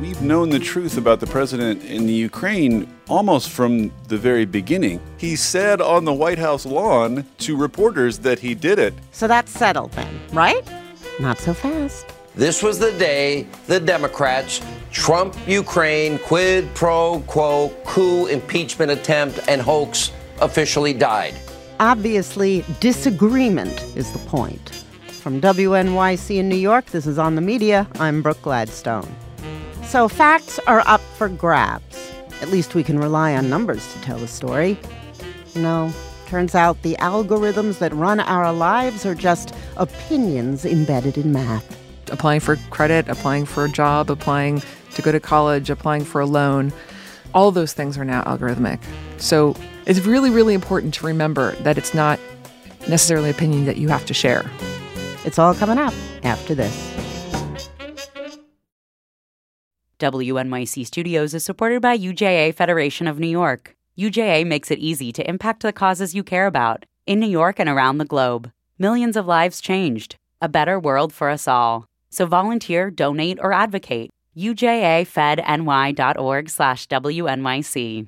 We've known the truth about the president in the Ukraine almost from the very beginning. He said on the White House lawn to reporters that he did it. So that's settled then, right? Not so fast. This was the day the Democrats' Trump Ukraine quid pro quo coup impeachment attempt and hoax officially died. Obviously, disagreement is the point. From WNYC in New York, this is On the Media. I'm Brooke Gladstone. So facts are up for grabs. At least we can rely on numbers to tell the story. No, turns out the algorithms that run our lives are just opinions embedded in math. Applying for credit, applying for a job, applying to go to college, applying for a loan, all of those things are now algorithmic. So it's really, really important to remember that it's not necessarily an opinion that you have to share. It's all coming up after this. WNYC Studios is supported by UJA Federation of New York. UJA makes it easy to impact the causes you care about in New York and around the globe. Millions of lives changed. A better world for us all. So volunteer, donate, or advocate. UJAFedNY.org/WNYC.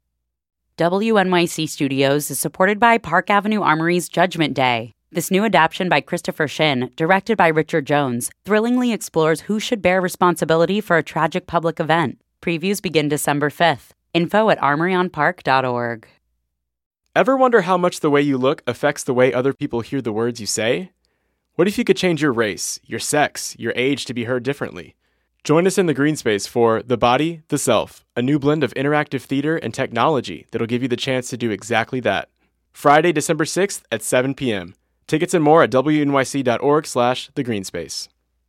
WNYC Studios is supported by Park Avenue Armory's Judgment Day. This new adaptation by Christopher Shin, directed by Richard Jones, thrillingly explores who should bear responsibility for a tragic public event. Previews begin December 5th. Info at armoryonpark.org. Ever wonder how much the way you look affects the way other people hear the words you say? What if you could change your race, your sex, your age to be heard differently? Join us in the Green Space for The Body, The Self, a new blend of interactive theater and technology that'll give you the chance to do exactly that. Friday, December 6th at 7 p.m. Tickets and more at wnyc.org/thegreenspace.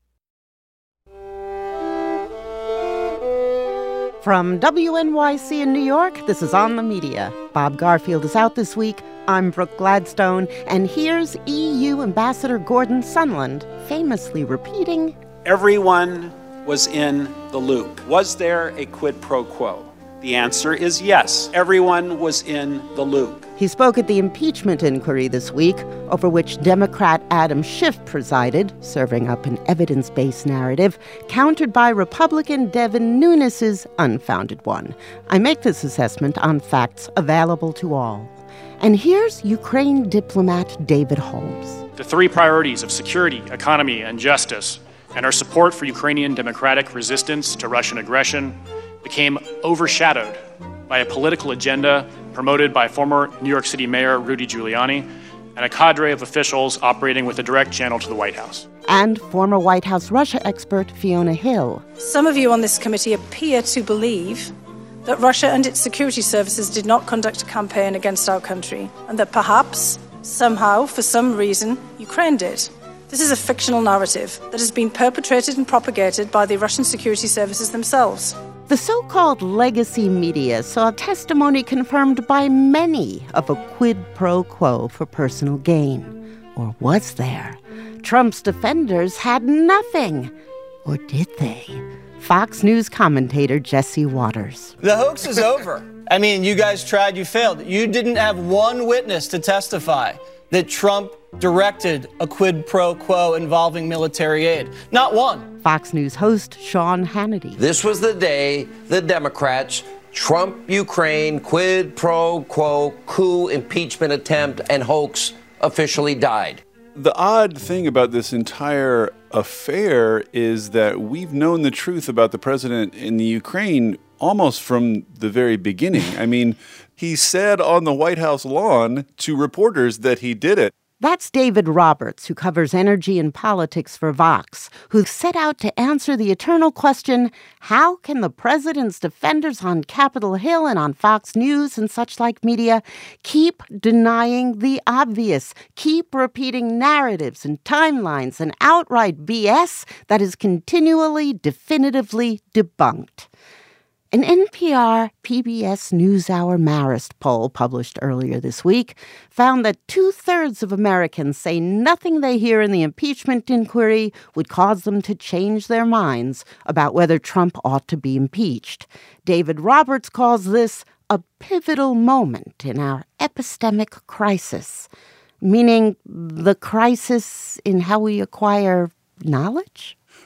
From WNYC in New York, this is On the Media. Bob Garfield is out this week. I'm Brooke Gladstone, and here's EU Ambassador Gordon Sondland famously repeating, "Everyone was in the loop. Was there a quid pro quo? The answer is yes. Everyone was in the loop." He spoke at the impeachment inquiry this week, over which Democrat Adam Schiff presided, serving up an evidence-based narrative, countered by Republican Devin Nunes's unfounded one. I make this assessment on facts available to all. And here's Ukraine diplomat David Holmes. The three priorities of security, economy, and justice, and our support for Ukrainian democratic resistance to Russian aggression became overshadowed by a political agenda promoted by former New York City Mayor Rudy Giuliani and a cadre of officials operating with a direct channel to the White House. And former White House Russia expert Fiona Hill. Some of you on this committee appear to believe that Russia and its security services did not conduct a campaign against our country, and that perhaps, somehow, for some reason, Ukraine did. This is a fictional narrative that has been perpetrated and propagated by the Russian security services themselves. The so-called legacy media saw testimony confirmed by many of a quid pro quo for personal gain. Or was there? Trump's defenders had nothing. Or did they? Fox News commentator Jesse Waters. The hoax is over. I mean, you guys tried, you failed. You didn't have one witness to testify that Trump directed a quid pro quo involving military aid. Not one. Fox News host Sean Hannity. This was the day the Democrats' Trump Ukraine quid pro quo coup impeachment attempt and hoax officially died. The odd thing about this entire affair is that we've known the truth about the president in the Ukraine almost from the very beginning. I mean, he said on the White House lawn to reporters that he did it. That's David Roberts, who covers energy and politics for Vox, who set out to answer the eternal question, how can the president's defenders on Capitol Hill and on Fox News and such like media keep denying the obvious, keep repeating narratives and timelines and outright BS that is continually, definitively debunked? An NPR PBS NewsHour Marist poll published earlier this week found that 2/3 of Americans say nothing they hear in the impeachment inquiry would cause them to change their minds about whether Trump ought to be impeached. David Roberts calls this a pivotal moment in our epistemic crisis, meaning the crisis in how we acquire knowledge?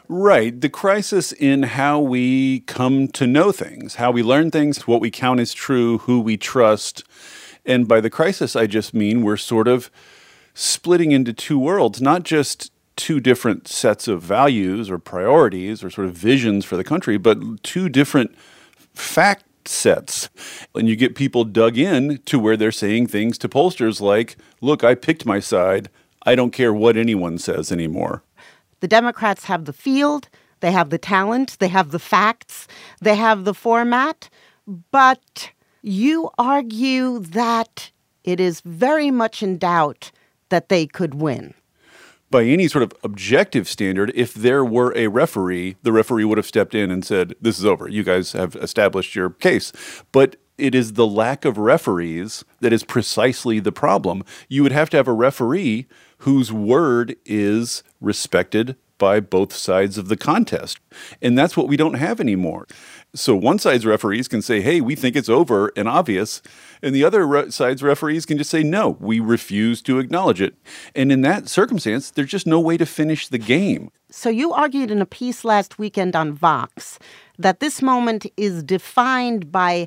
Right. The crisis in how we come to know things, how we learn things, what we count as true, who we trust. And by the crisis, I just mean we're sort of splitting into two worlds, not just two different sets of values or priorities or sort of visions for the country, but two different fact sets. And you get people dug in to where they're saying things to pollsters like, look, I picked my side. I don't care what anyone says anymore. The Democrats have the field, they have the talent, they have the facts, they have the format, but you argue that it is very much in doubt that they could win. By any sort of objective standard, if there were a referee, the referee would have stepped in and said, this is over. You guys have established your case. But it is the lack of referees that is precisely the problem. You would have to have a referee whose word is respected by both sides of the contest. And that's what we don't have anymore. So one side's referees can say, hey, we think it's over and obvious. And the other side's referees can just say, no, we refuse to acknowledge it. And in that circumstance, there's just no way to finish the game. So you argued in a piece last weekend on Vox that this moment is defined by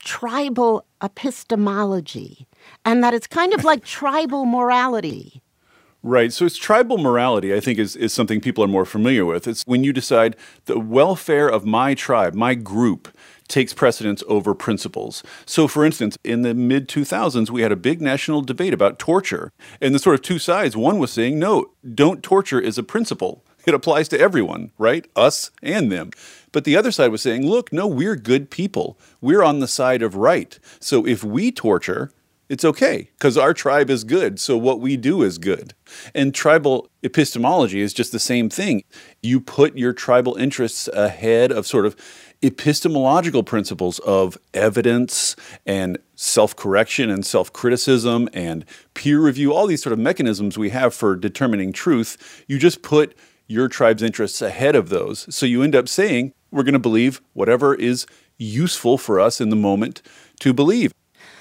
tribal epistemology and that it's kind of like tribal morality. Right. So it's tribal morality, I think, is something people are more familiar with. It's when you decide the welfare of my tribe, my group, takes precedence over principles. So, for instance, in the mid-2000s, we had a big national debate about torture. And the sort of two sides, one was saying, no, don't torture is a principle. It applies to everyone, right? Us and them. But the other side was saying, look, no, we're good people. We're on the side of right. So if we torture, it's okay because our tribe is good, so what we do is good. And tribal epistemology is just the same thing. You put your tribal interests ahead of sort of epistemological principles of evidence and self-correction and self-criticism and peer review, all these sort of mechanisms we have for determining truth. You just put your tribe's interests ahead of those. So you end up saying, we're going to believe whatever is useful for us in the moment to believe.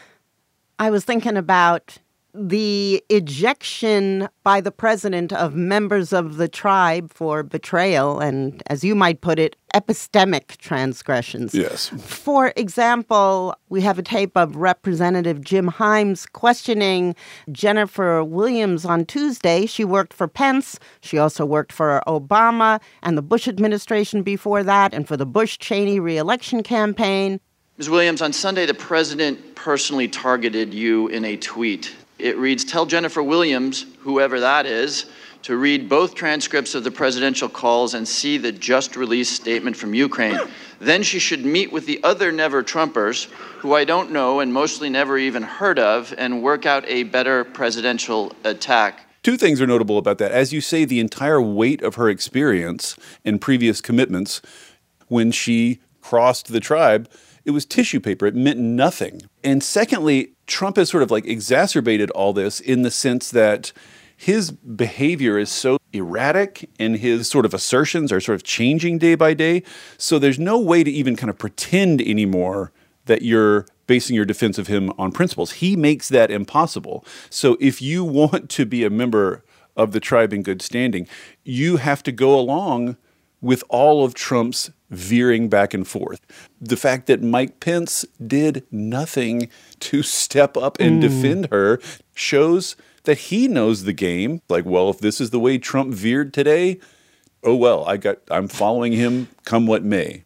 I was thinking about the ejection by the president of members of the tribe for betrayal and, as you might put it, epistemic transgressions. Yes. For example, we have a tape of Representative Jim Himes questioning Jennifer Williams on Tuesday. She worked for Pence. She also worked for Obama and the Bush administration before that and for the Bush-Cheney re-election campaign. Ms. Williams, on Sunday, the president personally targeted you in a tweet. It reads, tell Jennifer Williams, whoever that is, to read both transcripts of the presidential calls and see the just-released statement from Ukraine. Then she should meet with the other never-Trumpers, who I don't know and mostly never even heard of, and work out a better presidential attack. Two things are notable about that. As you say, the entire weight of her experience and previous commitments when she crossed the tribe, it was tissue paper. It meant nothing. And secondly, Trump has sort of like exacerbated all this in the sense that his behavior is so erratic and his sort of assertions are sort of changing day by day. So there's no way to even kind of pretend anymore that you're basing your defense of him on principles. He makes that impossible. So if you want to be a member of the tribe in good standing, you have to go along with all of Trump's veering back and forth. The fact that Mike Pence did nothing to step up and defend her shows that he knows the game. Like, well, if this is the way Trump veered today, oh well, I'm following him come what may.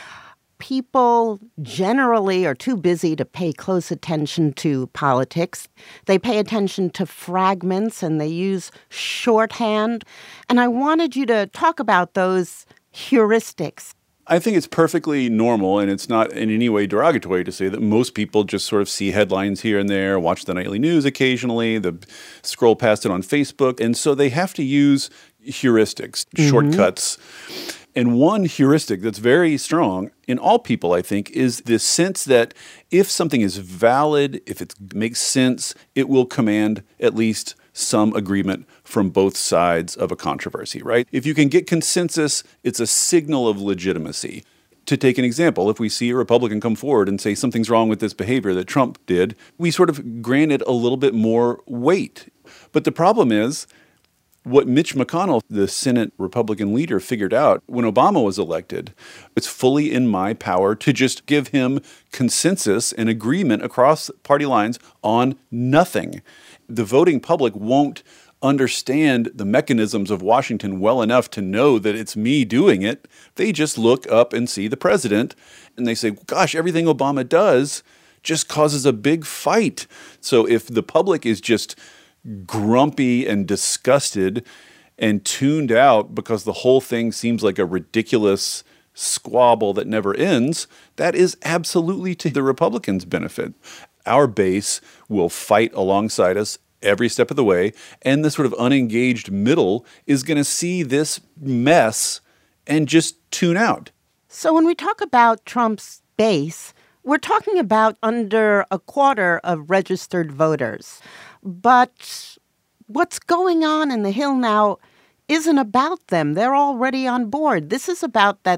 People generally are too busy to pay close attention to politics. They pay attention to fragments and they use shorthand. And I wanted you to talk about those heuristics. I think it's perfectly normal, and it's not in any way derogatory to say that most people just sort of see headlines here and there, watch the nightly news occasionally, scroll past it on Facebook, and so they have to use heuristics, shortcuts. And one heuristic that's very strong in all people, I think, is this sense that if something is valid, if it makes sense, it will command at least some agreement from both sides of a controversy, right? If you can get consensus, it's a signal of legitimacy. To take an example, if we see a Republican come forward and say something's wrong with this behavior that Trump did, we sort of grant it a little bit more weight. But the problem is, what Mitch McConnell, the Senate Republican leader, figured out when Obama was elected, it's fully in my power to just give him consensus and agreement across party lines on nothing. The voting public won't understand the mechanisms of Washington well enough to know that it's me doing it. They just look up and see the president and they say, gosh, everything Obama does just causes a big fight. So if the public is just grumpy and disgusted and tuned out because the whole thing seems like a ridiculous squabble that never ends, that is absolutely to the Republicans' benefit. Our base will fight alongside us every step of the way, and the sort of unengaged middle is going to see this mess and just tune out. So when we talk about Trump's base, we're talking about under a quarter of registered voters. But what's going on in the Hill now isn't about them. They're already on board. This is about that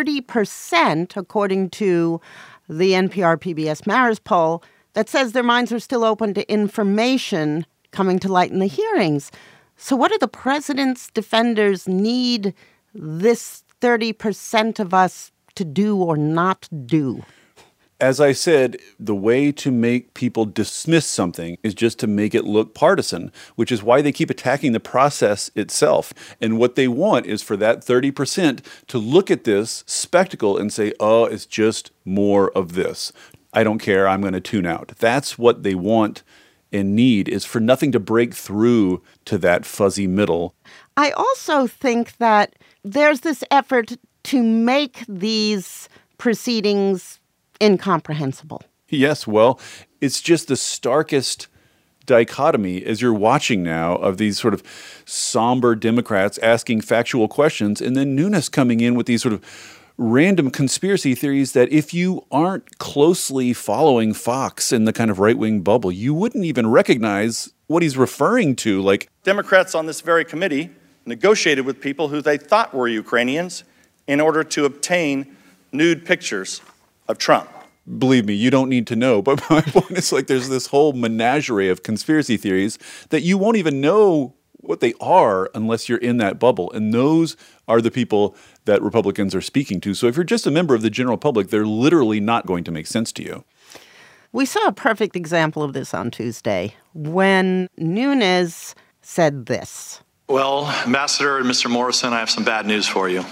30%, according to the NPR PBS Marist poll, that says their minds are still open to information coming to light in the hearings. So what do the president's defenders need this 30% of us to do or not do? As I said, the way to make people dismiss something is just to make it look partisan, which is why they keep attacking the process itself. And what they want is for that 30% to look at this spectacle and say, oh, it's just more of this. I don't care. I'm going to tune out. That's what they want and need, is for nothing to break through to that fuzzy middle. I also think that there's this effort to make these proceedings incomprehensible. Yes, well, it's just the starkest dichotomy as you're watching now of these sort of somber Democrats asking factual questions and then Nunes coming in with these sort of random conspiracy theories that if you aren't closely following Fox in the kind of right-wing bubble, you wouldn't even recognize what he's referring to. Like, Democrats on this very committee negotiated with people who they thought were Ukrainians in order to obtain nude pictures of Trump. Believe me, you don't need to know. But my point is, like, there's this whole menagerie of conspiracy theories that you won't even know what they are unless you're in that bubble. And those are the people that Republicans are speaking to. So if you're just a member of the general public, they're literally not going to make sense to you. We saw a perfect example of this on Tuesday when Nunes said this. Well, Ambassador and Mr. Morrison, I have some bad news for you.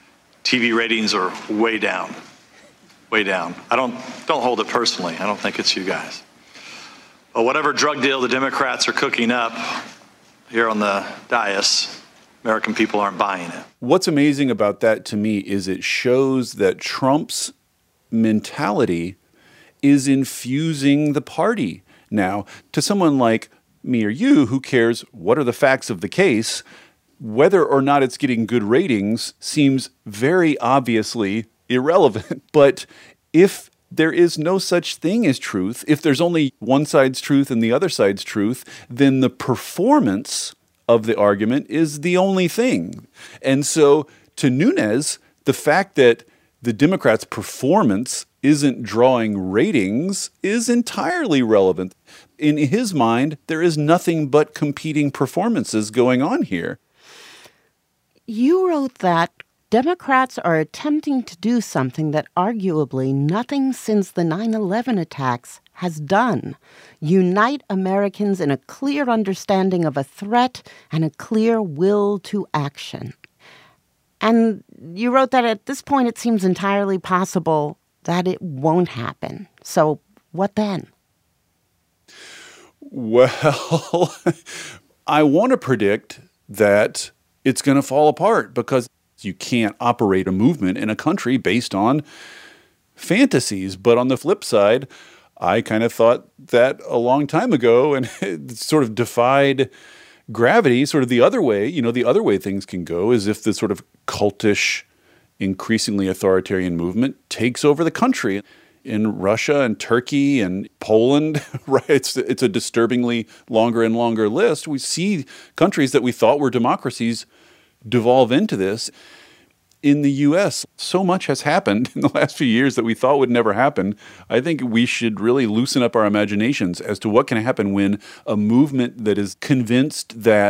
TV ratings are way down. Way down. Don't hold it personally. I don't think it's you guys. But whatever drug deal the Democrats are cooking up here on the dais, American people aren't buying it. What's amazing about that to me is it shows that Trump's mentality is infusing the party now. To someone like me or you who cares what are the facts of the case, whether or not it's getting good ratings seems very obviously irrelevant. But if there is no such thing as truth, if there's only one side's truth and the other side's truth, then the performance of the argument is the only thing. And so to Nunes, the fact that the Democrats' performance isn't drawing ratings is entirely relevant. In his mind, there is nothing but competing performances going on here. You wrote that Democrats are attempting to do something that arguably nothing since the 9/11 attacks has done. Unite Americans in a clear understanding of a threat and a clear will to action. And you wrote that at this point it seems entirely possible that it won't happen. So what then? Well, I want to predict that it's going to fall apart because you can't operate a movement in a country based on fantasies. But on the flip side, I kind of thought that a long time ago, and it sort of defied gravity, sort of the other way. You know, the other way things can go is if the sort of cultish, increasingly authoritarian movement takes over the country. In Russia and Turkey and Poland, right? It's a disturbingly longer and longer list. We see countries that we thought were democracies devolve into this. In the U.S., so much has happened in the last few years that we thought would never happen. I think we should really loosen up our imaginations as to what can happen when a movement that is convinced that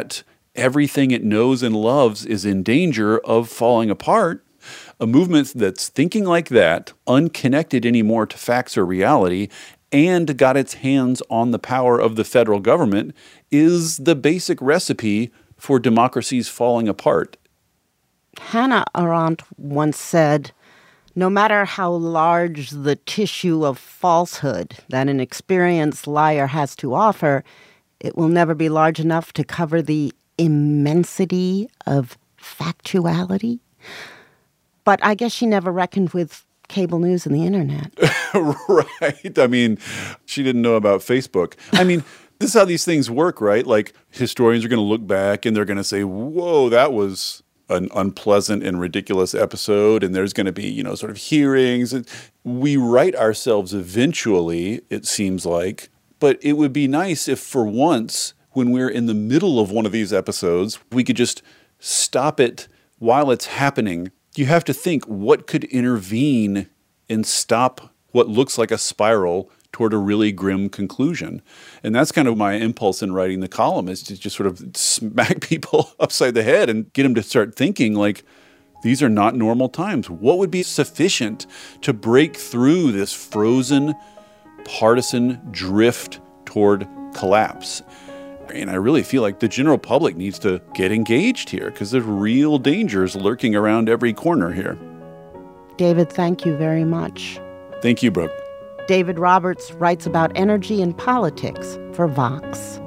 everything it knows and loves is in danger of falling apart. A movement that's thinking like that, unconnected anymore to facts or reality, and got its hands on the power of the federal government is the basic recipe for democracies falling apart. Hannah Arendt once said, "No matter how large the tissue of falsehood that an experienced liar has to offer, it will never be large enough to cover the immensity of factuality." But I guess she never reckoned with cable news and the internet. Right. I mean, she didn't know about Facebook. I mean, this is how these things work, right? Like, historians are going to look back and they're going to say, whoa, that was an unpleasant and ridiculous episode. And there's going to be, sort of hearings. We right ourselves eventually, it seems like. But it would be nice if for once, when we're in the middle of one of these episodes, we could just stop it while it's happening. You have to think, what could intervene and stop what looks like a spiral toward a really grim conclusion? And that's kind of my impulse in writing the column, is to just sort of smack people upside the head and get them to start thinking like, these are not normal times. What would be sufficient to break through this frozen, partisan drift toward collapse? And I really feel like the general public needs to get engaged here because there's real dangers lurking around every corner here. David, thank you very much. Thank you, Brooke. David Roberts writes about energy and politics for Vox.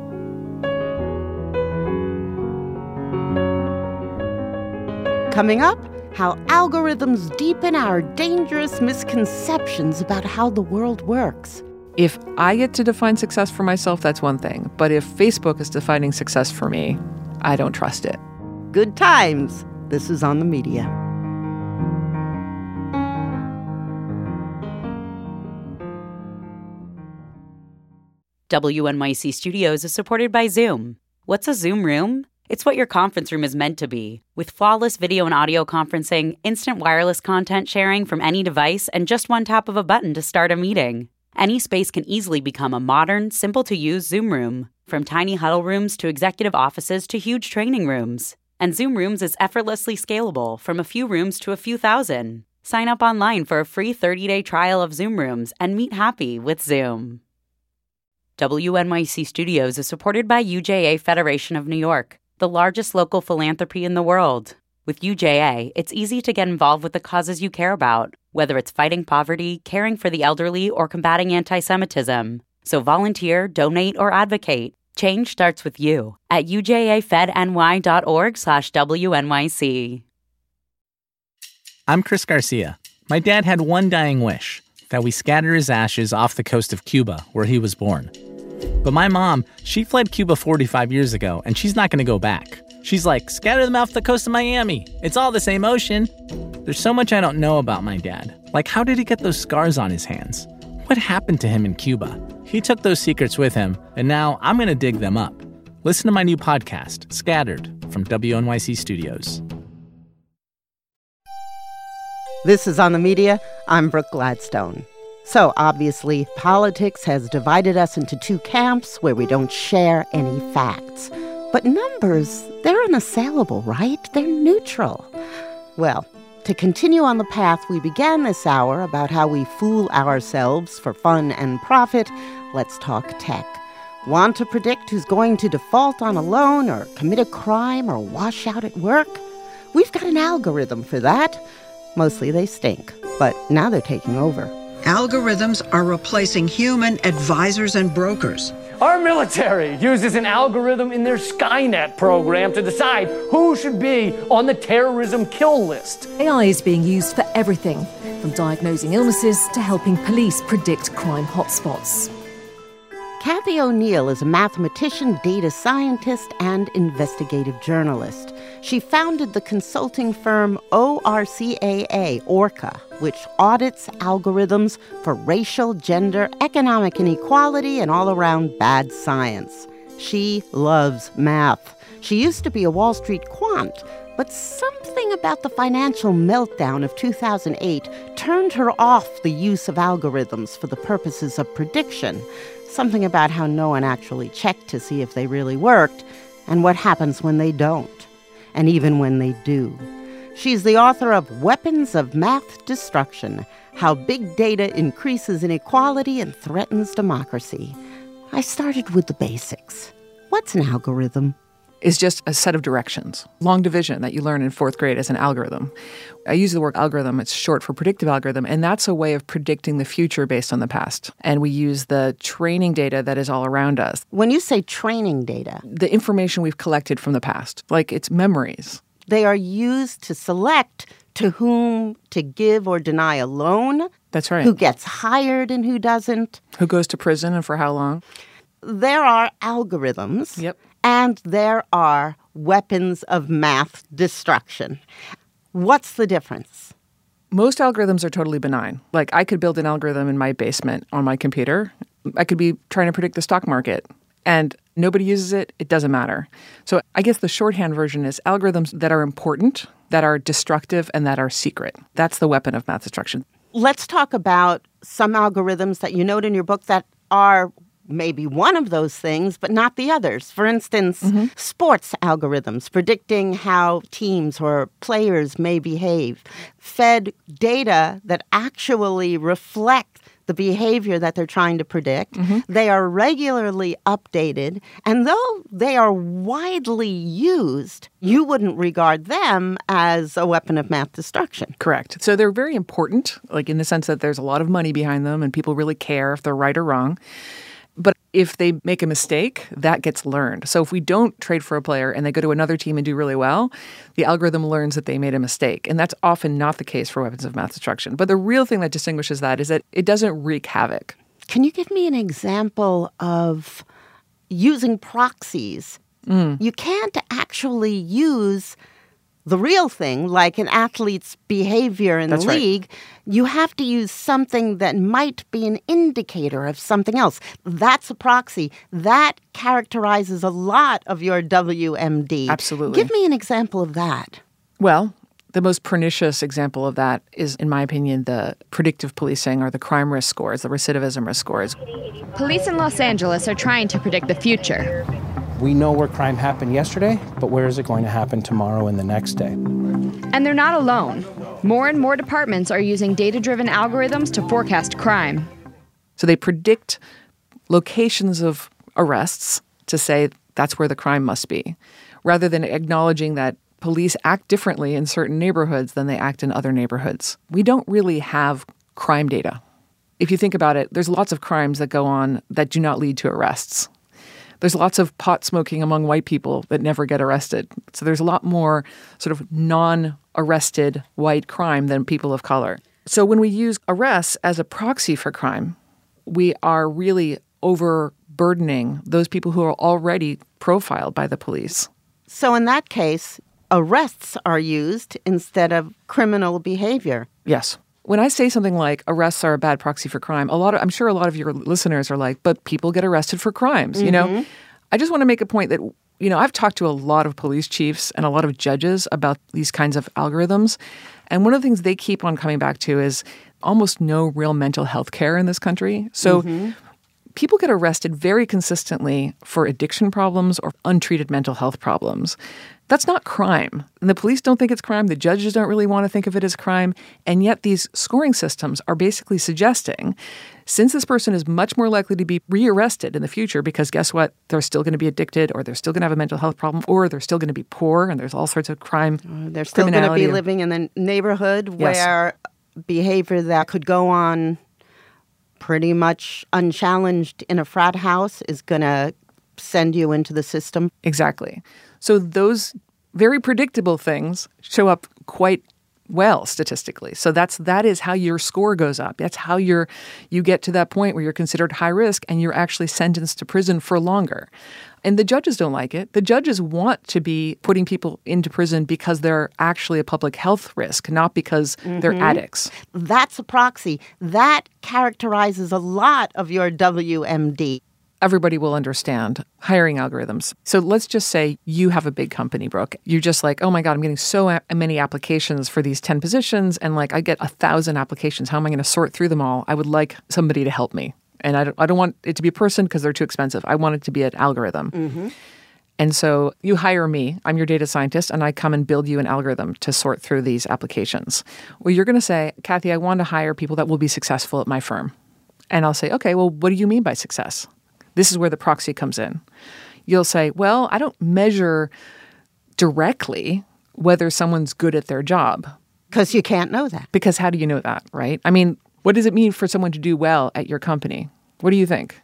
Coming up, how algorithms deepen our dangerous misconceptions about how the world works. If I get to define success for myself, that's one thing. But if Facebook is defining success for me, I don't trust it. Good times. This is On the Media. WNYC Studios is supported by Zoom. What's a Zoom room? It's what your conference room is meant to be, with flawless video and audio conferencing, instant wireless content sharing from any device, and just one tap of a button to start a meeting. Any space can easily become a modern, simple-to-use Zoom room, from tiny huddle rooms to executive offices to huge training rooms. And Zoom Rooms is effortlessly scalable, from a few rooms to a few thousand. Sign up online for a free 30-day trial of Zoom Rooms and meet happy with Zoom. WNYC Studios is supported by UJA Federation of New York, the largest local philanthropy in the world. With UJA, it's easy to get involved with the causes you care about, whether it's fighting poverty, caring for the elderly, or combating anti-Semitism. So volunteer, donate, or advocate. Change starts with you at ujafedny.org/WNYC. I'm Chris Garcia. My dad had one dying wish, that we scatter his ashes off the coast of Cuba, where he was born. But my mom, she fled Cuba 45 years ago, and she's not going to go back. She's like, scatter them off the coast of Miami. It's all the same ocean. There's so much I don't know about my dad. Like, how did he get those scars on his hands? What happened to him in Cuba? He took those secrets with him, and now I'm going to dig them up. Listen to my new podcast, Scattered, from WNYC Studios. This is On the Media. I'm Brooke Gladstone. So, obviously, politics has divided us into two camps where we don't share any facts. But numbers, they're unassailable, right? They're neutral. Well, to continue on the path we began this hour about how we fool ourselves for fun and profit, let's talk tech. Want to predict who's going to default on a loan or commit a crime or wash out at work? We've got an algorithm for that. Mostly they stink, but now they're taking over. Algorithms are replacing human advisors and brokers. Our military uses an algorithm in their Skynet program to decide who should be on the terrorism kill list. AI is being used for everything, from diagnosing illnesses to helping police predict crime hotspots. Kathy O'Neill is a mathematician, data scientist, and investigative journalist. She founded the consulting firm ORCAA, which audits algorithms for racial, gender, economic inequality, and all-around bad science. She loves math. She used to be a Wall Street quant, but something about the financial meltdown of 2008 turned her off the use of algorithms for the purposes of prediction. Something about how no one actually checked to see if they really worked. and what happens when they don't, and even when they do. She's the author of Weapons of Math Destruction: How Big Data Increases Inequality and Threatens Democracy. I started with the basics. What's an algorithm? Is just a set of directions. Long division that you learn in 4th grade as an algorithm. I use the word algorithm, it's short for predictive algorithm, and that's a way of predicting the future based on the past. And we use the training data that is all around us. When you say training data, the information we've collected from the past, like it's memories. They are used to select to whom to give or deny a loan. That's right. Who gets hired and who doesn't. Who goes to prison and for how long. There are algorithms. Yep. And there are weapons of math destruction. What's the difference? Most algorithms are totally benign. Like, I could build an algorithm in my basement on my computer. I could be trying to predict the stock market, and nobody uses it. It doesn't matter. So I guess the shorthand version is algorithms that are important, that are destructive, and that are secret. That's the weapon of math destruction. Let's talk about some algorithms that you note in your book that are maybe one of those things, but not the others. For instance, sports algorithms predicting how teams or players may behave, fed data that actually reflect the behavior that they're trying to predict. They are regularly updated, and though they are widely used, you wouldn't regard them as a weapon of math destruction. Correct. So they're very important, like in the sense that there's a lot of money behind them and people really care if they're right or wrong. But if they make a mistake, that gets learned. So if we don't trade for a player and they go to another team and do really well, the algorithm learns that they made a mistake. And that's often not the case for weapons of math destruction. But the real thing that distinguishes that is that it doesn't wreak havoc. Can you give me an example of using proxies? You can't actually use the real thing, like an athlete's behavior in the league. You have to use something that might be an indicator of something else. That's a proxy. That characterizes a lot of your WMD. Absolutely. Give me an example of that. Well, the most pernicious example of that is, in my opinion, the predictive policing or the crime risk scores, the recidivism risk scores. Police in Los Angeles are trying to predict the future. We know where crime happened yesterday, but where is it going to happen tomorrow and the next day? And they're not alone. More and more departments are using data-driven algorithms to forecast crime. So they predict locations of arrests to say that's where the crime must be, rather than acknowledging that police act differently in certain neighborhoods than they act in other neighborhoods. We don't really have crime data. If you think about it, there's lots of crimes that go on that do not lead to arrests. There's lots of pot smoking among white people that never get arrested. So there's a lot more sort of non-arrested white crime than people of color. So when we use arrests as a proxy for crime, we are really overburdening those people who are already profiled by the police. So in that case, arrests are used instead of criminal behavior. Yes. When I say something like arrests are a bad proxy for crime, I'm sure a lot of your listeners are like, but people get arrested for crimes, you know? I just want to make a point that, I've talked to a lot of police chiefs and a lot of judges about these kinds of algorithms. And one of the things they keep on coming back to is almost no real mental health care in this country. So people get arrested very consistently for addiction problems or untreated mental health problems. That's not crime. And the police don't think it's crime. The judges don't really want to think of it as crime. And yet these scoring systems are basically suggesting, since this person is much more likely to be rearrested in the future, because guess what? They're still going to be addicted, or they're still going to have a mental health problem, or they're still going to be poor, and there's all sorts of crime. They're still going to be living in the neighborhood where behavior that could go on pretty much unchallenged in a frat house is going to send you into the system. Exactly. So those very predictable things show up quite well statistically. So that is how your score goes up. That's how you get to that point where you're considered high risk and you're actually sentenced to prison for longer. And the judges don't like it. The judges want to be putting people into prison because they're actually a public health risk, not because they're addicts. That's a proxy. That characterizes a lot of your WMD. Everybody will understand hiring algorithms. So let's just say you have a big company, Brooke. You're just like, oh my God, I'm getting so many applications for these 10 positions, and I get 1,000 applications. How am I going to sort through them all? I would like somebody to help me. And I don't want it to be a person because they're too expensive. I want it to be an algorithm. And so you hire me, I'm your data scientist, and I come and build you an algorithm to sort through these applications. Well, you're going to say, Kathy, I want to hire people that will be successful at my firm. And I'll say, okay, well, what do you mean by success? This is where the proxy comes in. You'll say, well, I don't measure directly whether someone's good at their job. Because you can't know that. Because how do you know that, right? I mean, what does it mean for someone to do well at your company? What do you think?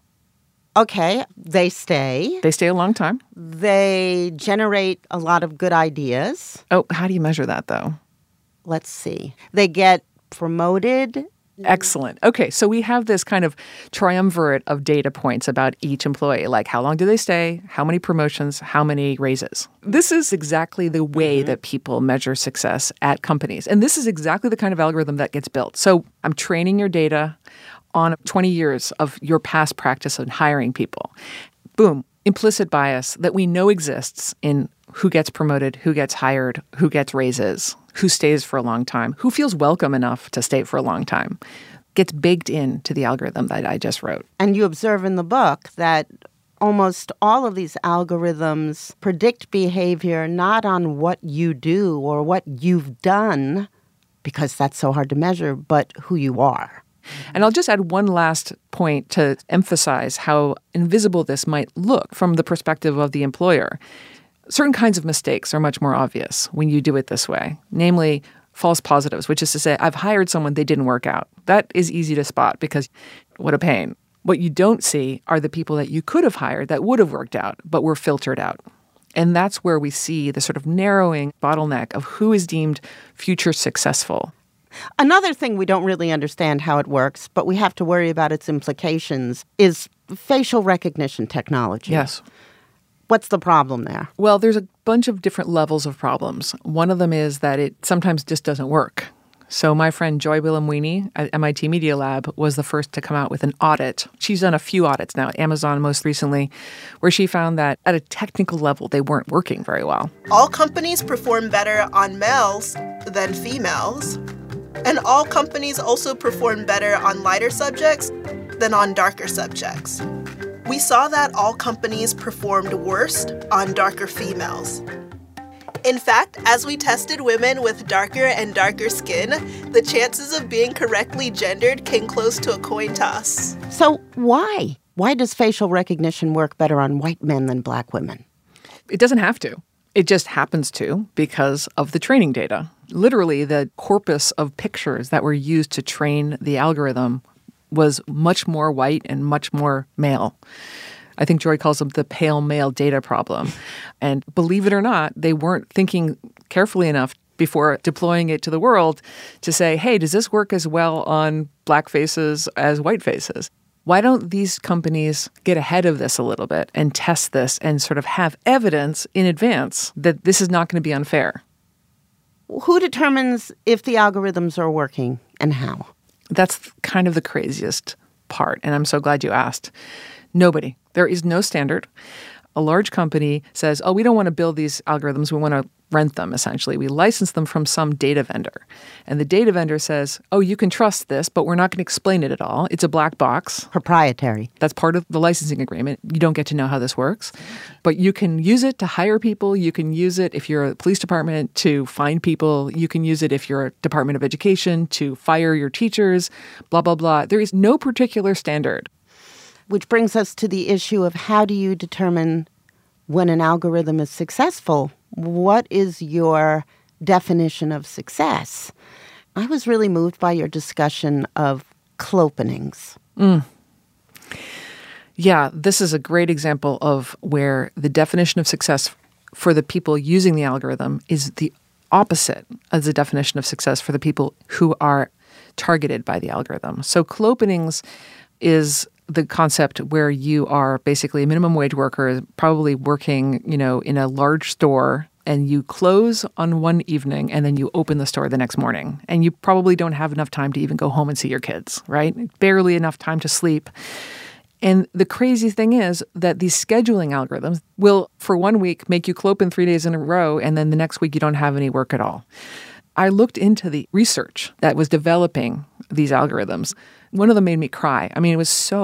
Okay, they stay. They stay a long time. They generate a lot of good ideas. Oh, how do you measure that, though? Let's see. They get promoted. Excellent. Okay, so we have this kind of triumvirate of data points about each employee, like how long do they stay, how many promotions, how many raises. This is exactly the way that people measure success at companies. And this is exactly the kind of algorithm that gets built. So I'm training your data on 20 years of your past practice in hiring people. Boom, implicit bias that we know exists in who gets promoted, who gets hired, who gets raises, who stays for a long time, who feels welcome enough to stay for a long time, gets baked into the algorithm that I just wrote. And you observe in the book that almost all of these algorithms predict behavior not on what you do or what you've done, because that's so hard to measure, but who you are. And I'll just add one last point to emphasize how invisible this might look from the perspective of the employer. Certain kinds of mistakes are much more obvious when you do it this way, namely false positives, which is to say, I've hired someone, they didn't work out. That is easy to spot because what a pain. What you don't see are the people that you could have hired that would have worked out, but were filtered out. And that's where we see the sort of narrowing bottleneck of who is deemed future successful. Another thing we don't really understand how it works, but we have to worry about its implications, is facial recognition technology. Yes. What's the problem there? Well, there's a bunch of different levels of problems. One of them is that it sometimes just doesn't work. So my friend Joy Buolamwini at MIT Media Lab was the first to come out with an audit. She's done a few audits now, at Amazon most recently, where she found that at a technical level, they weren't working very well. All companies perform better on males than females. And all companies also perform better on lighter subjects than on darker subjects. We saw that all companies performed worst on darker females. In fact, as we tested women with darker and darker skin, the chances of being correctly gendered came close to a coin toss. So why? Why does facial recognition work better on white men than black women? It doesn't have to. It just happens to because of the training data. Literally, the corpus of pictures that were used to train the algorithm was much more white and much more male. I think Joy calls them the pale male data problem. And believe it or not, they weren't thinking carefully enough before deploying it to the world to say, hey, does this work as well on black faces as white faces? Why don't these companies get ahead of this a little bit and test this and sort of have evidence in advance that this is not going to be unfair? Who determines if the algorithms are working and how? That's kind of the craziest part, and I'm so glad you asked. Nobody. There is no standard. A large company says, oh, we don't want to build these algorithms. We want to rent them, essentially. We license them from some data vendor. And the data vendor says, oh, you can trust this, but we're not going to explain it at all. It's a black box. Proprietary. That's part of the licensing agreement. You don't get to know how this works. But you can use it to hire people. You can use it if you're a police department to find people. You can use it if you're a Department of Education to fire your teachers, blah, blah, blah. There is no particular standard. Which brings us to the issue of how do you determine when an algorithm is successful? What is your definition of success? I was really moved by your discussion of clopenings. Yeah, this is a great example of where the definition of success for the people using the algorithm is the opposite of the definition of success for the people who are targeted by the algorithm. So clopenings is the concept where you are basically a minimum wage worker, probably working, in a large store, and you close on one evening and then you open the store the next morning. And you probably don't have enough time to even go home and see your kids, right? Barely enough time to sleep. And the crazy thing is that these scheduling algorithms will, for 1 week, make you clopen 3 days in a row, and then the next week you don't have any work at all. I looked into the research that was developing these algorithms. One of them made me cry. I mean, it was so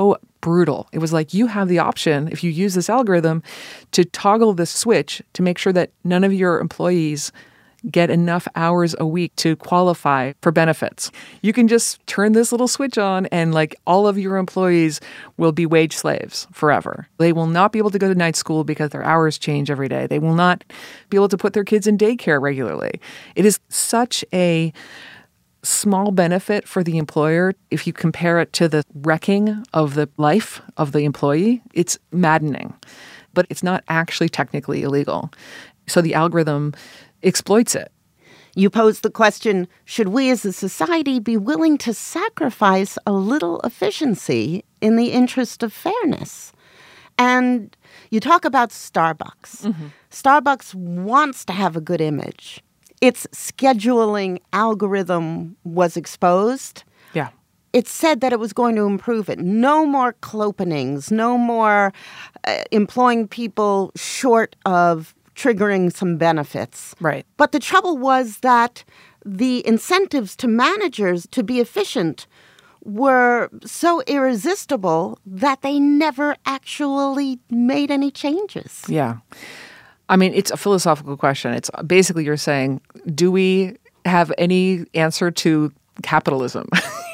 brutal. It was like, you have the option, if you use this algorithm, to toggle this switch to make sure that none of your employees get enough hours a week to qualify for benefits. You can just turn this little switch on and like all of your employees will be wage slaves forever. They will not be able to go to night school because their hours change every day. They will not be able to put their kids in daycare regularly. It is such a small benefit for the employer. If you compare it to the wrecking of the life of the employee, it's maddening. But it's not actually technically illegal. So the algorithm exploits it. You pose the question, should we as a society be willing to sacrifice a little efficiency in the interest of fairness? And you talk about Starbucks. Mm-hmm. Starbucks wants to have a good image. Its scheduling algorithm was exposed. Yeah. It said that it was going to improve it. No more clopenings, no more employing people short of triggering some benefits. Right. But the trouble was that the incentives to managers to be efficient were so irresistible that they never actually made any changes. Yeah. I mean, it's a philosophical question. It's basically you're saying, do we have any answer to capitalism?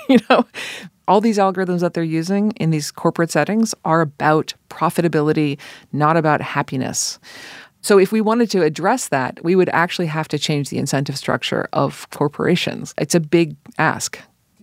All these algorithms that they're using in these corporate settings are about profitability, not about happiness. So if we wanted to address that, we would actually have to change the incentive structure of corporations. It's a big ask.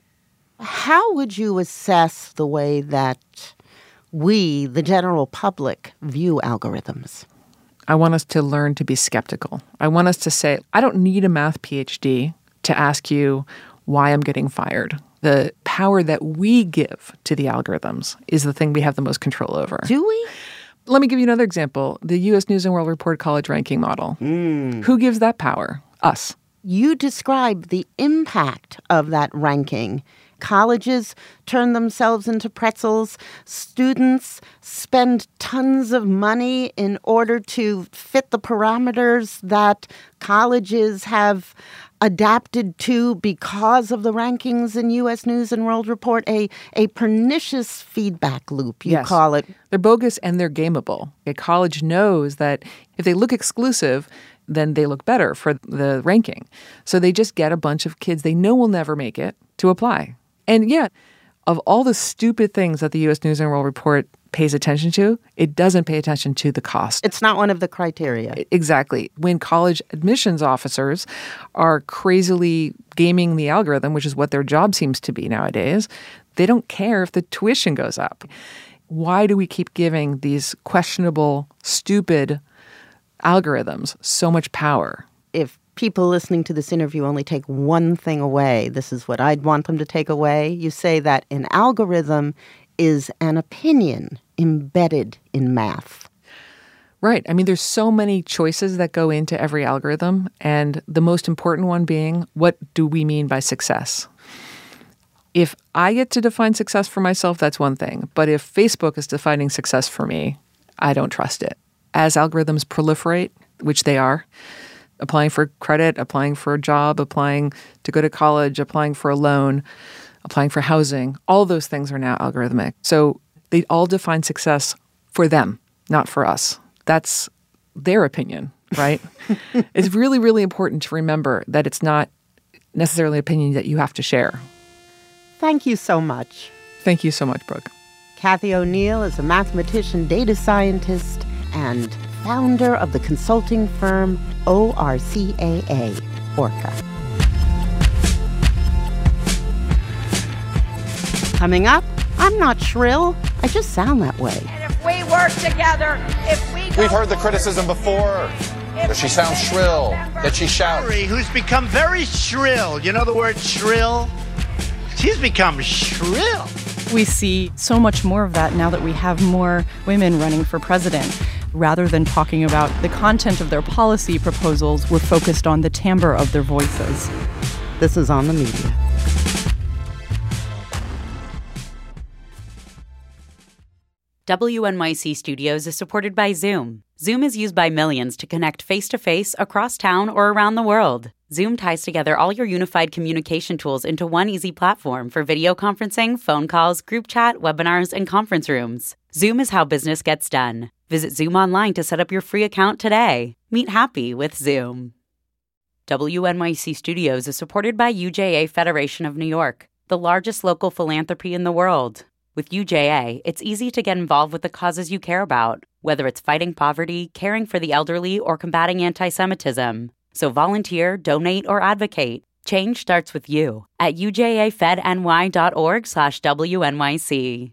How would you assess the way that we, the general public, view algorithms? I want us to learn to be skeptical. I want us to say, I don't need a math PhD to ask you why I'm getting fired. The power that we give to the algorithms is the thing we have the most control over. Do we? Let me give you another example. The U.S. News & World Report college ranking model. Who gives that power? Us. You describe the impact of that ranking. Colleges turn themselves into pretzels. Students spend tons of money in order to fit the parameters that colleges have adapted to because of the rankings in U.S. News & World Report, a pernicious feedback loop, you call it. They're bogus and they're gameable. A college knows that if they look exclusive, then they look better for the ranking. So they just get a bunch of kids they know will never make it to apply. And yet, of all the stupid things that the U.S. News & World Report pays attention to, it doesn't pay attention to the cost. It's not one of the criteria. Exactly. When college admissions officers are crazily gaming the algorithm, which is what their job seems to be nowadays, they don't care if the tuition goes up. Why do we keep giving these questionable, stupid algorithms so much power? If people listening to this interview only take one thing away, this is what I'd want them to take away. You say that an algorithm is an opinion embedded in math. Right. I mean, there's so many choices that go into every algorithm, and the most important one being, what do we mean by success? If I get to define success for myself, that's one thing. But if Facebook is defining success for me, I don't trust it. As algorithms proliferate, which they are, applying for credit, applying for a job, applying to go to college, applying for a loan, applying for housing, all those things are now algorithmic. So they all define success for them, not for us. That's their opinion, right? It's really, really important to remember that it's not necessarily an opinion that you have to share. Thank you so much. Thank you so much, Brooke. Cathy O'Neil is a mathematician, data scientist, and founder of the consulting firm ORCAA, Orca. Coming up, I'm not shrill. I just sound that way. And if we work together, We've heard the criticism before that she sounds shrill, that she shouts. Who's become very shrill. You know the word shrill? She's become shrill. We see so much more of that now that we have more women running for president. Rather than talking about the content of their policy proposals, we're focused on the timbre of their voices. This is On the Media. WNYC Studios is supported by Zoom. Zoom is used by millions to connect face-to-face across town or around the world. Zoom ties together all your unified communication tools into one easy platform for video conferencing, phone calls, group chat, webinars, and conference rooms. Zoom is how business gets done. Visit Zoom online to set up your free account today. Meet happy with Zoom. WNYC Studios is supported by UJA Federation of New York, the largest local philanthropy in the world. With UJA, it's easy to get involved with the causes you care about, whether it's fighting poverty, caring for the elderly, or combating anti-Semitism. So volunteer, donate, or advocate. Change starts with you at ujafedny.org/WNYC.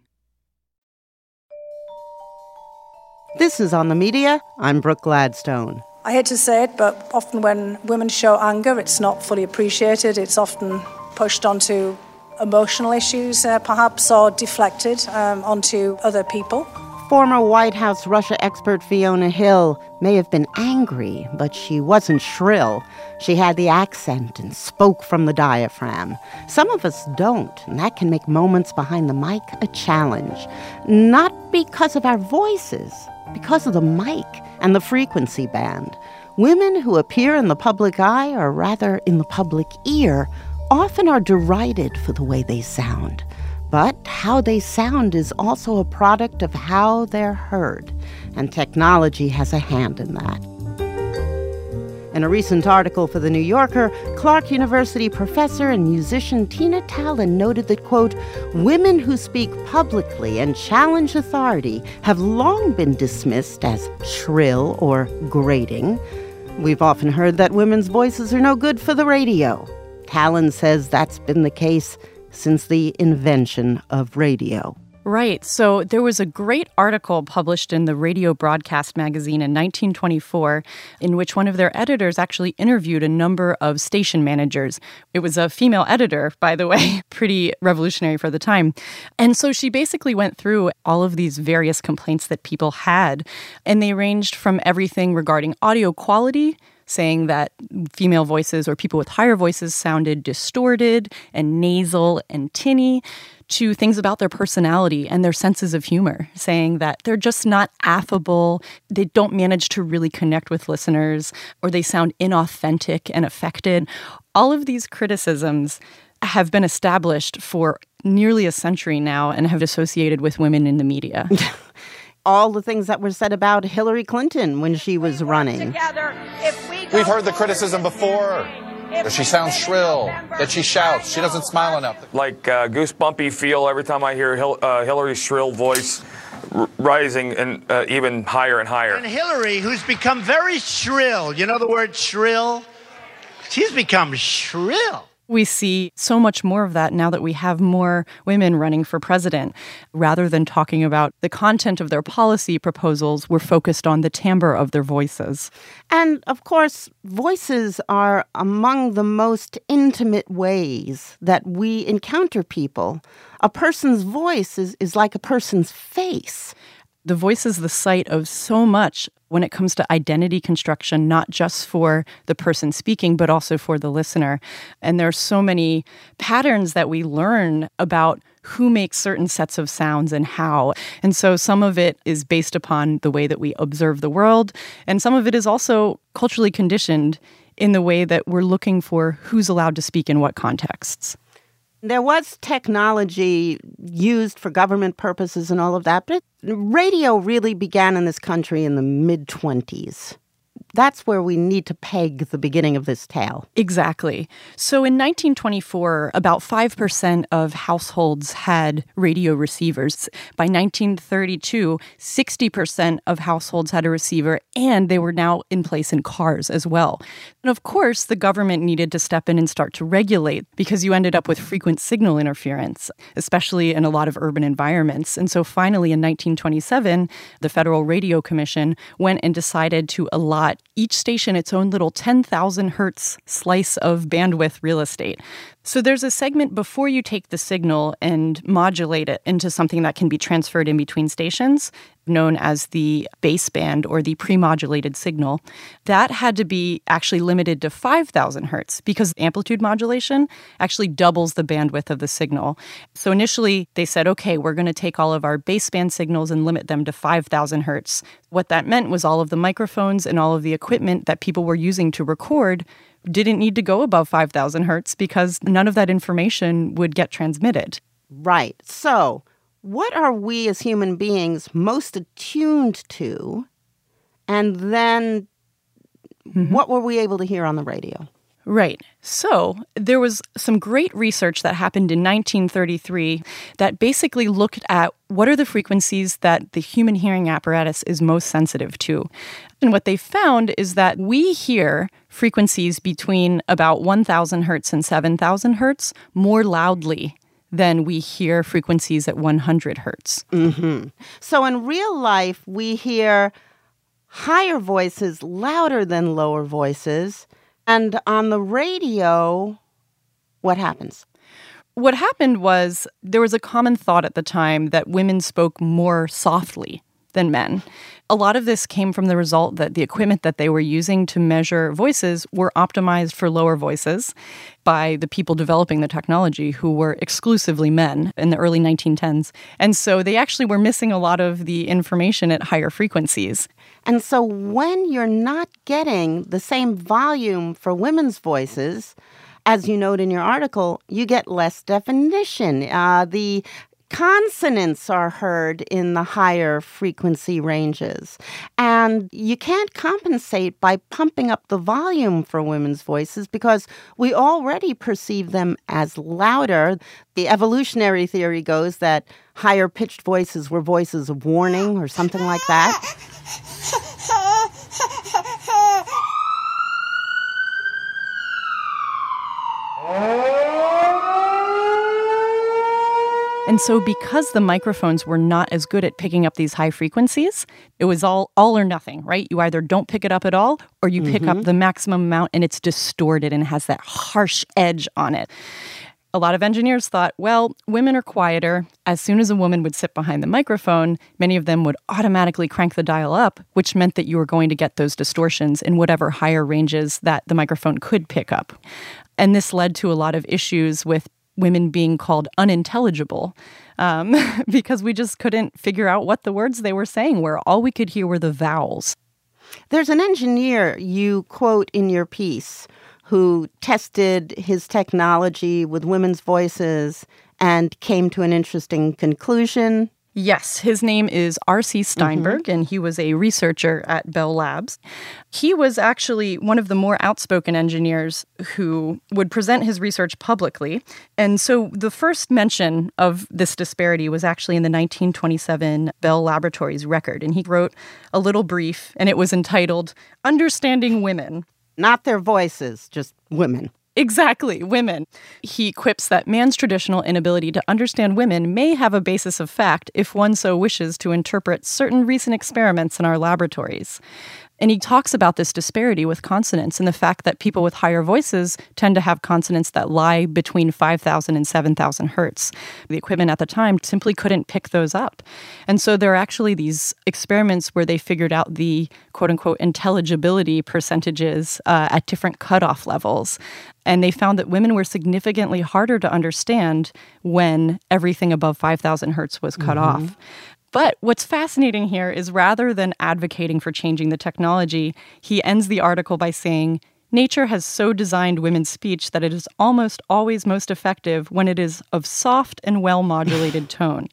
This is On the Media. I'm Brooke Gladstone. I hate to say it, but often when women show anger, it's not fully appreciated. It's often pushed onto emotional issues, perhaps, or deflected onto other people. Former White House Russia expert Fiona Hill may have been angry, but she wasn't shrill. She had the accent and spoke from the diaphragm. Some of us don't, and that can make moments behind the mic a challenge. Not because of our voices, because of the mic and the frequency band. Women who appear in the public eye, or rather in the public ear, often are derided for the way they sound. But how they sound is also a product of how they're heard, and technology has a hand in that. In a recent article for The New Yorker, Clark University professor and musician Tina Talon noted that, quote, women who speak publicly and challenge authority have long been dismissed as shrill or grating. We've often heard that women's voices are no good for the radio. Talon says that's been the case since the invention of radio. Right. So there was a great article published in the Radio Broadcast magazine in 1924 in which one of their editors actually interviewed a number of station managers. It was a female editor, by the way, pretty revolutionary for the time. And so she basically went through all of these various complaints that people had, and they ranged from everything regarding audio quality, saying that female voices or people with higher voices sounded distorted and nasal and tinny, to things about their personality and their senses of humor, saying that they're just not affable, they don't manage to really connect with listeners, or they sound inauthentic and affected. All of these criticisms have been established for nearly a century now and have associated with women in the media. All the things that were said about Hillary Clinton when she was running. We've heard the criticism before. That she sounds shrill, that she shouts, she doesn't smile enough. Like goosebumpy feel every time I hear Hillary's shrill voice rising and even higher and higher. And Hillary, who's become very shrill, you know the word shrill? She's become shrill. We see so much more of that now that we have more women running for president. Rather than talking about the content of their policy proposals, we're focused on the timbre of their voices. And, of course, voices are among the most intimate ways that we encounter people. A person's voice is like a person's face. The voice is the site of so much when it comes to identity construction, not just for the person speaking, but also for the listener. And there are so many patterns that we learn about who makes certain sets of sounds and how. And so some of it is based upon the way that we observe the world, and some of it is also culturally conditioned in the way that we're looking for who's allowed to speak in what contexts. There was technology used for government purposes and all of that, but radio really began in this country in the mid-20s. That's where we need to peg the beginning of this tale. Exactly. So in 1924, about 5% of households had radio receivers. By 1932, 60% of households had a receiver, and they were now in place in cars as well. And of course, the government needed to step in and start to regulate because you ended up with frequent signal interference, especially in a lot of urban environments. And so finally, in 1927, the Federal Radio Commission went and decided to allot each station its own little 10,000 hertz slice of bandwidth real estate. So there's a segment before you take the signal and modulate it into something that can be transferred in between stations, known as the baseband or the pre-modulated signal. That had to be actually limited to 5,000 hertz because amplitude modulation actually doubles the bandwidth of the signal. So initially they said, okay, we're going to take all of our baseband signals and limit them to 5,000 hertz. What that meant was all of the microphones and all of the equipment that people were using to record didn't need to go above 5,000 hertz because none of that information would get transmitted. Right. So what are we as human beings most attuned to? And then what were we able to hear on the radio? Right. So there was some great research that happened in 1933 that basically looked at what are the frequencies that the human hearing apparatus is most sensitive to. And what they found is that we hear frequencies between about 1,000 hertz and 7,000 hertz more loudly than we hear frequencies at 100 hertz. So in real life, we hear higher voices louder than lower voices. And on the radio, what happens? What happened was there was a common thought at the time that women spoke more softly than men. A lot of this came from the result that the equipment that they were using to measure voices were optimized for lower voices by the people developing the technology who were exclusively men in the early 1910s. And so they actually were missing a lot of the information at higher frequencies. And so when you're not getting the same volume for women's voices, as you note in your article, you get less definition. The consonants are heard in the higher frequency ranges. And you can't compensate by pumping up the volume for women's voices because we already perceive them as louder. The evolutionary theory goes that higher pitched voices were voices of warning or something like that. And so because the microphones were not as good at picking up these high frequencies, it was all or nothing, right? You either don't pick it up at all or you pick up the maximum amount and it's distorted and has that harsh edge on it. A lot of engineers thought, well, women are quieter. As soon as a woman would sit behind the microphone, many of them would automatically crank the dial up, which meant that you were going to get those distortions in whatever higher ranges that the microphone could pick up. And this led to a lot of issues with women being called unintelligible because we just couldn't figure out what the words they were saying were. All we could hear were the vowels. There's an engineer you quote in your piece who tested his technology with women's voices and came to an interesting conclusion. Yes, his name is R.C. Steinberg, and he was a researcher at Bell Labs. He was actually one of the more outspoken engineers who would present his research publicly. And so the first mention of this disparity was actually in the 1927 Bell Laboratories record. And he wrote a little brief, and it was entitled, Understanding Women. Not their voices, just women. Exactly, women. He quips that man's traditional inability to understand women may have a basis of fact if one so wishes to interpret certain recent experiments in our laboratories. And he talks about this disparity with consonants and the fact that people with higher voices tend to have consonants that lie between 5,000 and 7,000 hertz. The equipment at the time simply couldn't pick those up. And so there are actually these experiments where they figured out the quote-unquote intelligibility percentages at different cutoff levels. And they found that women were significantly harder to understand when everything above 5,000 hertz was cut off. But what's fascinating here is rather than advocating for changing the technology, he ends the article by saying, nature has so designed women's speech that it is almost always most effective when it is of soft and well-modulated tone.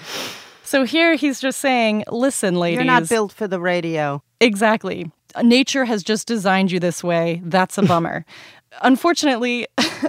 So here he's just saying, listen, ladies. You're not built for the radio. Exactly. Nature has just designed you this way. That's a bummer. Unfortunately,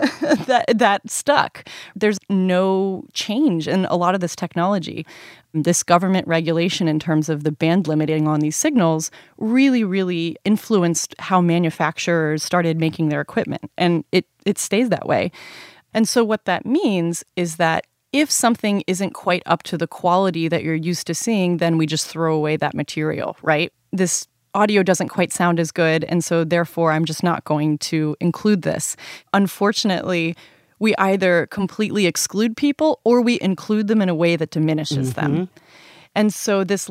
that stuck. There's no change in a lot of this technology. This government regulation in terms of the band limiting on these signals really, really influenced how manufacturers started making their equipment. And it stays that way. And so what that means is that if something isn't quite up to the quality that you're used to seeing, then we just throw away that material, right? This audio doesn't quite sound as good, and so therefore I'm just not going to include this. Unfortunately, We either completely exclude people or we include them in a way that diminishes them. And so this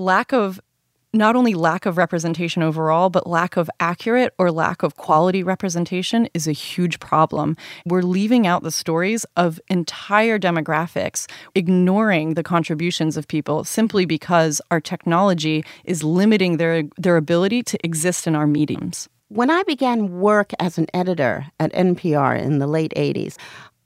not only lack of representation overall, but lack of accurate or lack of quality representation is a huge problem. We're leaving out the stories of entire demographics, ignoring the contributions of people simply because our technology is limiting their ability to exist in our mediums. When I began work as an editor at NPR in the late 80s,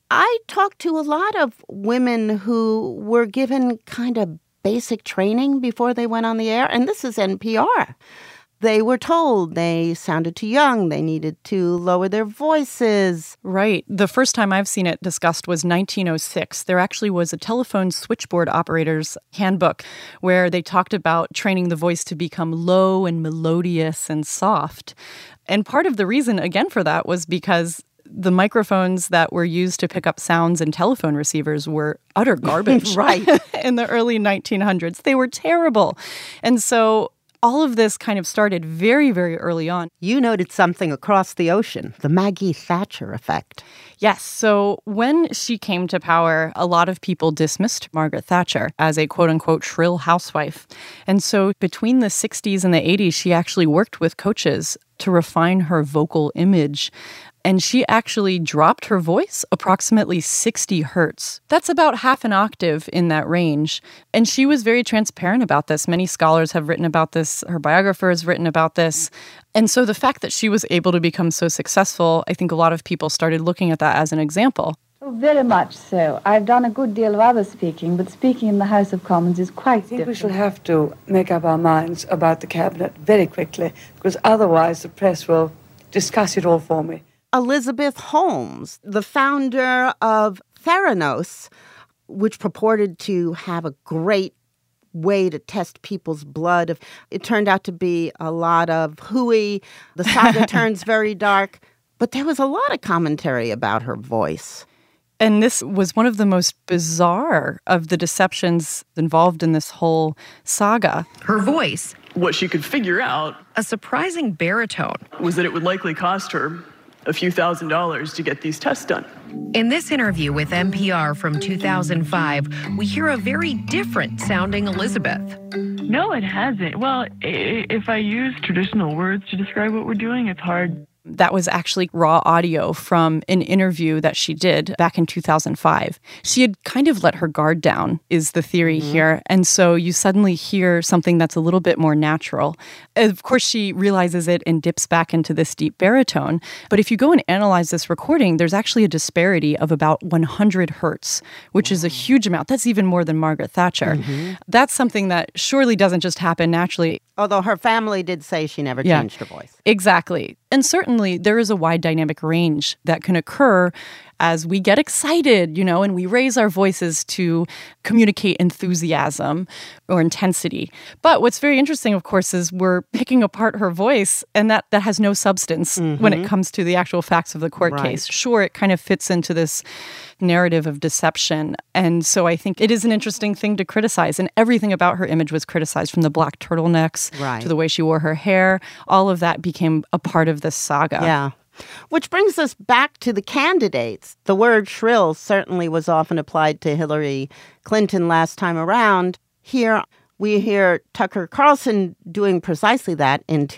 I talked to a lot of women who were given kind of basic training before they went on the air, and this is NPR. They were told they sounded too young, they needed to lower their voices. Right. The first time I've seen it discussed was 1906. There actually was a telephone switchboard operator's handbook where they talked about training the voice to become low and melodious and soft. And part of the reason, again, for that was because the microphones that were used to pick up sounds in telephone receivers were utter garbage. Right. In the early 1900s. They were terrible. And so all of this kind of started very, very early on. You noted something across the ocean, the Maggie Thatcher effect. Yes. So when she came to power, a lot of people dismissed Margaret Thatcher as a quote-unquote shrill housewife. And so between the 60s and the 80s, she actually worked with coaches to refine her vocal image. And she actually dropped her voice approximately 60 hertz. That's about half an octave in that range. And she was very transparent about this. Many scholars have written about this. Her biographer has written about this. And so the fact that she was able to become so successful, I think a lot of people started looking at that as an example. Oh, very much so. I've done a good deal of other speaking, but speaking in the House of Commons is quite different. I think we shall have to make up our minds about the cabinet very quickly, because otherwise the press will discuss it all for me. Elizabeth Holmes, the founder of Theranos, which purported to have a great way to test people's blood. It turned out to be a lot of hooey. The saga turns very dark. But there was a lot of commentary about her voice. And this was one of the most bizarre of the deceptions involved in this whole saga. Her voice, what she could figure out, a surprising baritone, was that it would likely cost her a few $1,000s to get these tests done. In this interview with NPR from 2005, we hear a very different sounding Elizabeth. No, it hasn't. Well, if I use traditional words to describe what we're doing, it's hard. That was actually raw audio from an interview that she did back in 2005. She had kind of let her guard down, is the theory here. And so you suddenly hear something that's a little bit more natural. Of course, she realizes it and dips back into this deep baritone. But if you go and analyze this recording, there's actually a disparity of about 100 hertz, which is a huge amount. That's even more than Margaret Thatcher. That's something that surely doesn't just happen naturally. Although her family did say she never changed her voice. Exactly. And certainly there is a wide dynamic range that can occur as we get excited, and we raise our voices to communicate enthusiasm or intensity. But what's very interesting, of course, is we're picking apart her voice, and that has no substance when it comes to the actual facts of the court case. Sure, it kind of fits into this narrative of deception. And so I think it is an interesting thing to criticize. And everything about her image was criticized, from the black turtlenecks to the way she wore her hair. All of that became a part of this saga. Yeah. Which brings us back to the candidates. The word shrill certainly was often applied to Hillary Clinton last time around. Here we hear Tucker Carlson doing precisely that in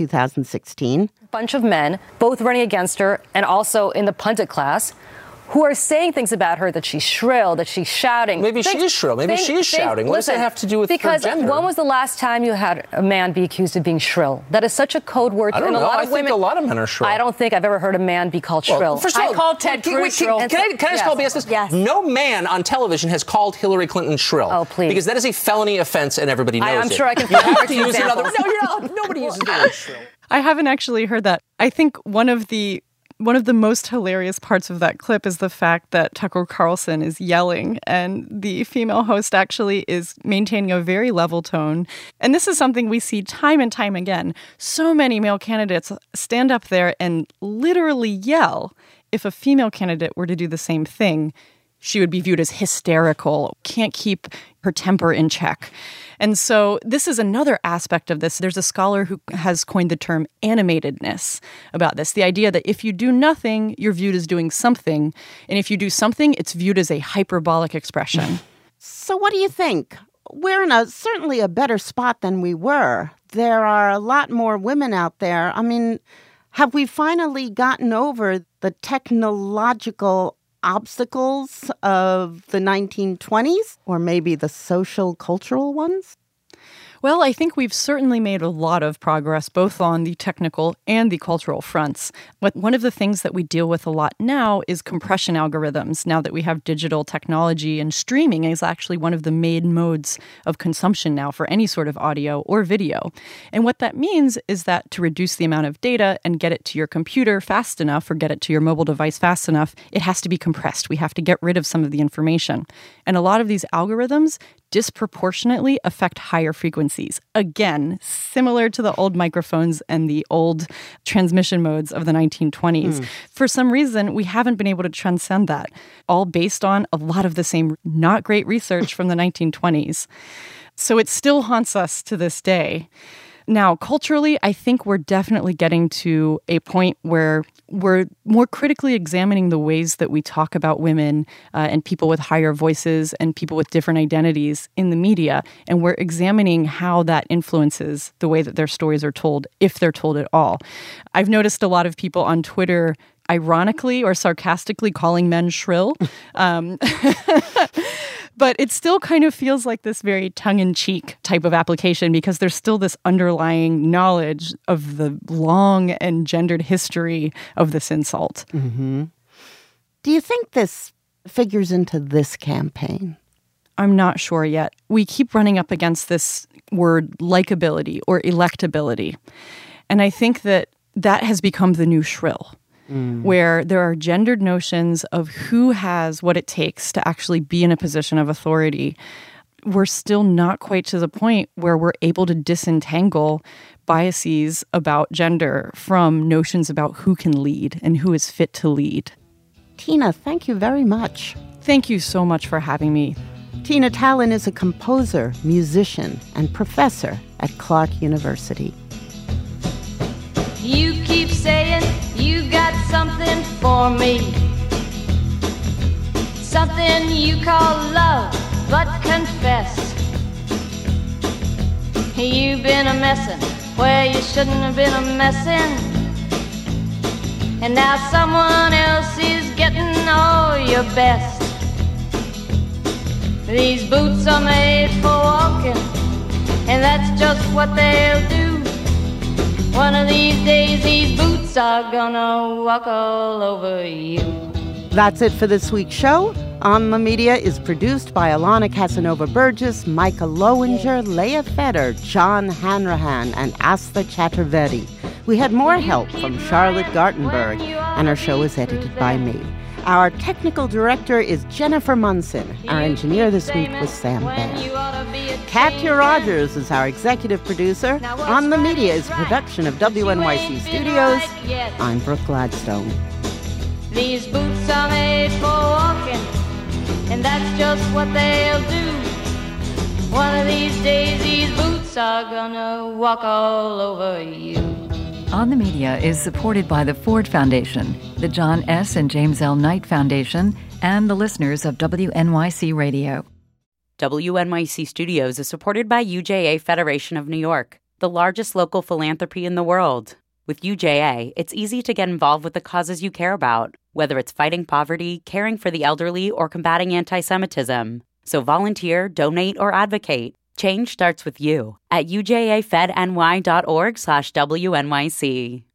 2016. A bunch of men, both running against her and also in the pundit class, who are saying things about her, that she's shrill, that she's shouting. Maybe she is shrill. Maybe she is shouting. What does that have to do with her gender? Because when was the last time you had a man be accused of being shrill? That is such a code word. I don't know. I think a lot of men are shrill. I don't think I've ever heard a man be called shrill. First of all, I called Ted Cruz shrill. Can I just call BS this? Yes. No man on television has called Hillary Clinton shrill. Oh, please. Because that is a felony offense and everybody knows it. I'm sure I can You find have to use examples. another. No, you're not. Nobody uses the word shrill. I haven't actually heard that. I think one of the most hilarious parts of that clip is the fact that Tucker Carlson is yelling and the female host actually is maintaining a very level tone. And this is something we see time and time again. So many male candidates stand up there and literally yell. If a female candidate were to do the same thing, she would be viewed as hysterical, can't keep her temper in check. And so this is another aspect of this. There's a scholar who has coined the term animatedness about this, the idea that if you do nothing, you're viewed as doing something. And if you do something, it's viewed as a hyperbolic expression. So what do you think? We're in certainly a better spot than we were. There are a lot more women out there. I mean, have we finally gotten over the technological obstacles of the 1920s, or maybe the social cultural ones? Well, I think we've certainly made a lot of progress, both on the technical and the cultural fronts. But one of the things that we deal with a lot now is compression algorithms. Now that we have digital technology, and streaming is actually one of the main modes of consumption now for any sort of audio or video. And what that means is that to reduce the amount of data and get it to your computer fast enough, or get it to your mobile device fast enough, it has to be compressed. We have to get rid of some of the information. And a lot of these algorithms disproportionately affect higher frequencies. Again, similar to the old microphones and the old transmission modes of the 1920s. For some reason, we haven't been able to transcend that, all based on a lot of the same not great research from the 1920s. So it still haunts us to this day. Now, culturally, I think we're definitely getting to a point where we're more critically examining the ways that we talk about women and people with higher voices and people with different identities in the media. And we're examining how that influences the way that their stories are told, if they're told at all. I've noticed a lot of people on Twitter ironically or sarcastically calling men shrill. But it still kind of feels like this very tongue-in-cheek type of application, because there's still this underlying knowledge of the long and gendered history of this insult. Mm-hmm. Do you think this figures into this campaign? I'm not sure yet. We keep running up against this word likability or electability. And I think that has become the new shrill. Where there are gendered notions of who has what it takes to actually be in a position of authority. We're still not quite to the point where we're able to disentangle biases about gender from notions about who can lead and who is fit to lead. Tina, thank you very much. Thank you so much for having me. Tina Tallon is a composer, musician, and professor at Clark University. You keep saying you got something for me, something you call love, but confess you've been a messin' where you shouldn't have been a messin', and now someone else is getting all your best. These boots are made for walking, and that's just what they'll do. One of these days, these boots are gonna walk all over you. That's it for this week's show. On the Media is produced by Alana Casanova-Burgess, Micah Lowinger, Leah Feder, John Hanrahan, and Asta Chaturvedi. We had more help from Charlotte Gartenberg, and our show is edited by me. Our technical director is Jennifer Munson. Our engineer this week was Sam Baer. Katya Rogers is our executive producer. On the Media is a production of WNYC Studios. I'm Brooke Gladstone. These boots are made for walking, and that's just what they'll do. One of these days, these boots are gonna walk all over you. On the Media is supported by the Ford Foundation, the John S. and James L. Knight Foundation, and the listeners of WNYC Radio. WNYC Studios is supported by UJA Federation of New York, the largest local philanthropy in the world. With UJA, it's easy to get involved with the causes you care about, whether it's fighting poverty, caring for the elderly, or combating anti-Semitism. So volunteer, donate, or advocate. Change starts with you at ujafedny.org/WNYC.